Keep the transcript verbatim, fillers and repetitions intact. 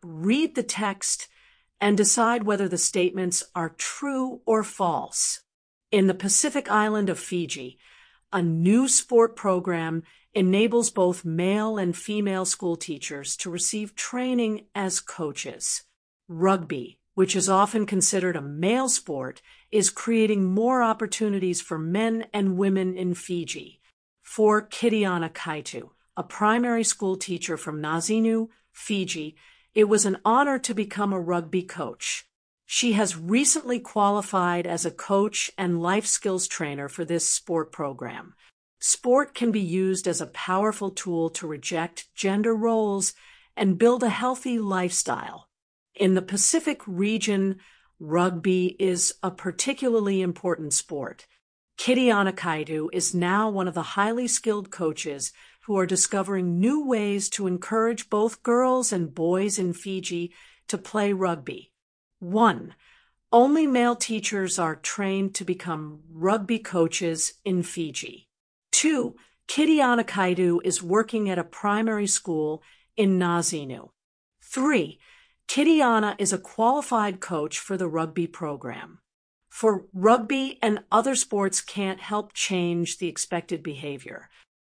read the text, and decide whether the statements are true or false. In the Pacific island of Fiji, a new sport program enables both male and female school teachers to receive training as coaches. Rugby, which is often considered a male sport, is creating more opportunities for men and women in Fiji. For Kitiana Kaitu, a primary school teacher from Nazinu, Fiji, it was an honor to become a rugby coach. She has recently qualified as a coach and life skills trainer for this sport program. Sport can be used as a powerful tool to reject gender roles and build a healthy lifestyle. In the Pacific region, rugby is a particularly important sport. Kitiana Kaitu is now one of the highly skilled coaches who are discovering new ways to encourage both girls and boys in Fiji to play rugby. One, only male teachers are trained to become rugby coaches in Fiji. Two, Kitiana Kaitu is working at a primary school in Nazinu. Three, Kitiana is a qualified coach for the rugby program. For rugby and other sports can't help change the expected behavior.